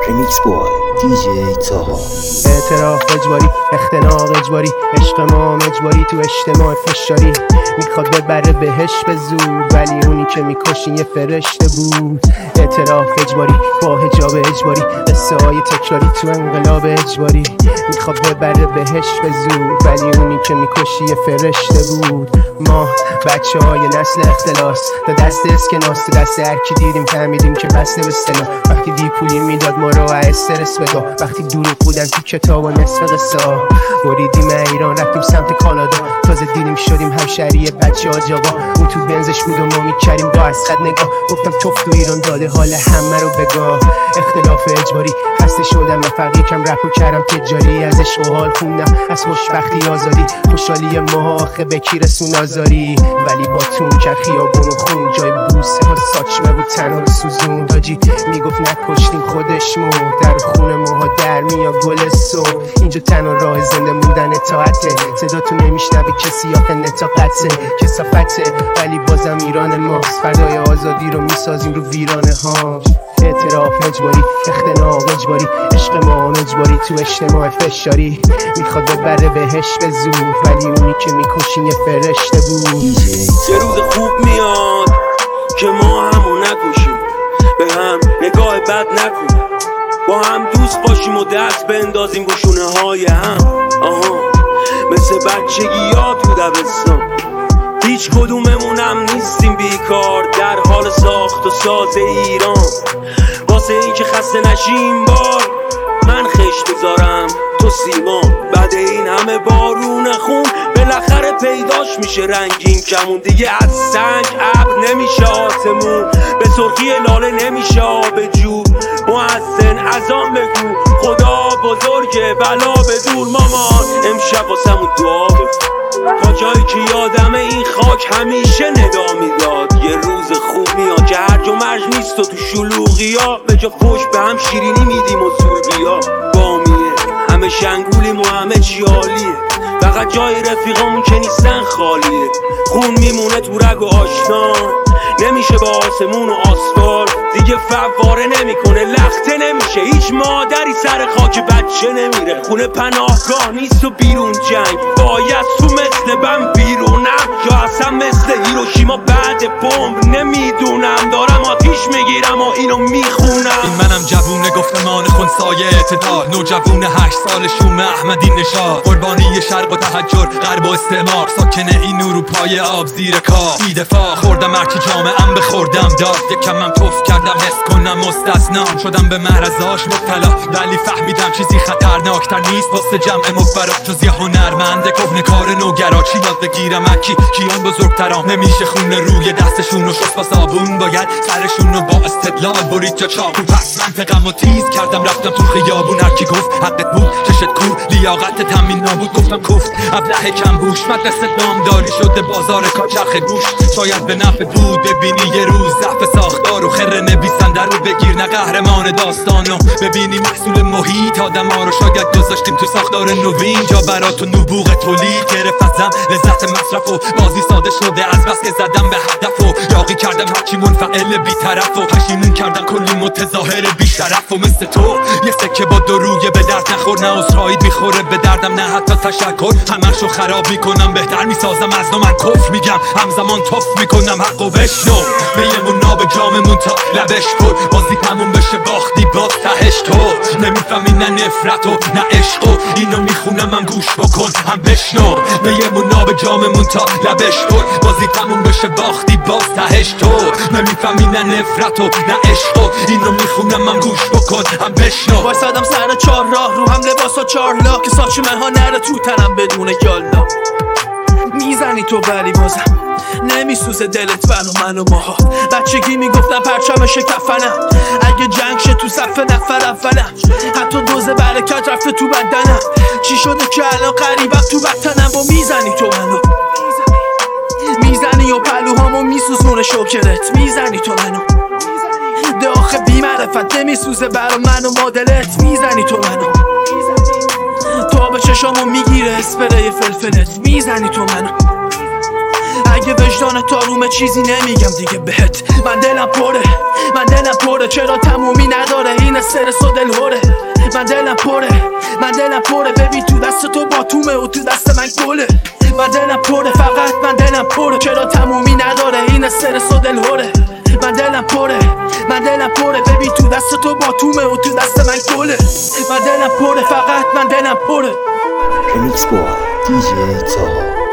ریمیکس بوی دیجی تاها. اعتراف اجباری، اختناق اجباری، عشق ما اجباری تو اجتماع فشاری. میخواد ببره بهش به زور، ولی اونی که میکشین یه فرشته بود. اعتراف اجباری با حجاب اجباری، قصه های تکراری تو انقلاب اجباری. میخواد ببره بهش به زور، ولی اونی که میکشی یه فرشته بود. ما بچه های نسل اختلاس، تا دست اسکناس، تا دست هرکی دیدیم فهمیدیم که بسته به سنا. وقتی دی پولی میداد ما رو استرس بگاه، وقتی دروغ بودن تو کتاب و نصف قصه ها. بریدیم ایران رفتیم سمت کانادا، تازه دیدیم شدیم همشهری بچه ها جاوا. اون تو بنزش بود و ما میکریم با اسقد نگاه. گفتم توف تو ایران داده حال همه رو بگاه. اختلاف اجباری خسته شدم و فقط یکم رپو کردم تجاری. از عشق و حال خوندم، از خوشبختی آزادی، خوشحالی ما آخه به کی رسون آزاری. ولی با تون کرد خیابون و خون، جای بوسه ها ساچمه بود تنها رو سوزون. داجی میگفت نکشتیم خودش مرد، در خونه ماها در میاد گل صبح. اینجا تنها راه زنده موندن اطاعته، صدا تو نمیشنوی کسی آخه نطاقته کسافته. ولی بازم ایران ماست، فردای آزادی رو میسازیم رو ویرانه ها. اعتراف اجباری، اختناق اجباری، عشق ما اجباری تو اجتماع فشاری. میخواد ببره بهش به زور، ولی اونی که میکشین یه فرشته بود. یه روز خوب میاد که ما همو نکشیم، به هم نگاه بد نکن، با هم دوست باشیم و دست بندازیم رو شونه های هم. مثل بچگی ها تو دبستان، هیچ کدوممونم نیستیم بیکار، در حال ساخت و ساز ایران. واسه این که خسته نشیم بار، من خش بذارم تو سیمان. بعد این همه بارون خون بالاخره پیداش میشه رنگین کمون. دیگه از سنگ ابر نمیشه آسمون، به سرخی لاله نمیشه آب جو. مؤذن اذان بگو خدا بزرگه بلا به دور. مامان امشب واسمون دعا بخون، تا جایی که یادمه این خاک همیشه ندا میداد. یه روز خوب میاد که هرج و مرج نیست و تو شلوغی ها، به جا فوش به هم شیرینی میدیم و سوربیا. بامیه همه شنگولیم و همه چی عالیه، فقط جای رفیقامون که نیستن خالیه. خون میمونه تو رگ و آشنا، نمیشه با آسمون و آسفال. دیگه فواره نمیکنه، لخته نمیشه، هیچ مادری سر خاک بچه نمیره. خونه پناهگاه نیست و بیرون جنگ، باید تو مثل بم بیرونم، یا اصلا مثل هیروشیما بعد بمب. نمیدونم دارم آتیش میگیرم و اینو میخونم. این منم جوونه گفتمان خونسای اعتدال، نوجوون 8 سال شوم احمدی نژاد، قربانی شرق و تحجر غرب و استعمار، ساکن این اروپای آب زیر کاه. بی دفاع خوردم هرچی جامعه‌ام بخوردم داد، یکمم توف کردم حس کنم مستثنا شدم، به معرضاش مبتلا. ولی فهمیدم چیزی خطرناکتر نیست واسه جمع مفرد جز یه هنرمند کهنه کار نوگرا. چی یاد بگیرم اکی کیان بزرگترام، نمیشه خون روی دستشون و شست با صابون، باید سرشون رو با استدلال برید جا چاقو. پس منطقم و تیز کردم رفتم تو خیابون، هرکی گفت حقت بود چشت کور، لیاقت تامین نبود گفتم کوفت. ابله کم بوش مدرسه نامداری شده بازار کاچرخ گوش. شاید به نفع بود ببینی یه روز ضعف ساختار و خر نویسنده رو بگیر نه قهرمان داستانو. ببینی محصول محیط آدم ها رو شاید گذاشتیم تو ساختار نوین، جا برات و نبوغ تولید گرفت ازم لذت مصرف و بازی ساده شده از بس که زدم به هدف و یاقی کردم هرچی منفعل بی‌طرف و پشیمون کردم کلی متظاهر بی‌شرف. و مثل تو یه سکه با درویه به درد نخور، نه اسرائیل میخوره به دردم نه حتی تشکر. همشو خراب میکنم بهتر میسازم از نو، من کف میگم همزمان توف میکنم حقو بشنو. میمون ناب جاممون تا لبش کن، بازی تموم بشه باختی باز تهش تو. نمیفهمی نه نفرت و نه عشق و اینو میخونم هم گوش بکن هم بشنو. میمون ناب جاممون تا لبش کن، بازی تموم بشه باختی باز تهش تو. نمیفهمی نه نفرت و نه عشق و اینو میخونم هم گوش بکن هم بشنو. وایسادم سر 4 راه رو هم لباس و 4 لا، که ساچمه ها نره تو تنم بدون یالا. میزنی تو ولی بازم نمیسوزه دلت من و ماها. بچگی میگفتم پرچمش کفنم، اگه جنگ شه تو صف نفر اولم. حتی دوز برکت رفته تو بدنم، چی شده که الان قریبم تو وطنم. و میزنی تو منو، میزنی و پلوهامو میسوزونه شوکرت. میزنی تو منو ده آخه بی معرفت نمیسوزه برا من و مادلت. میزنی تو منو تا به چشامو میگیره اسپری فلفلت. میزنی تو منو اگه وجدان تارومه چیزی نمیگم دیگه بهت. من دلم پره چرا تمومی نداره این استرس و دلهوره من دلم پره ببین تو دست تو باتومه و تو دست من گله من دلم پره فقط من دلم پره چرا تمومی نداره این استرس و دلهوره من دلم پره ببین تو دست تو باتومه و تو دست من گله من دلم پره فقط من دلم پره Remix Boy DJ Taha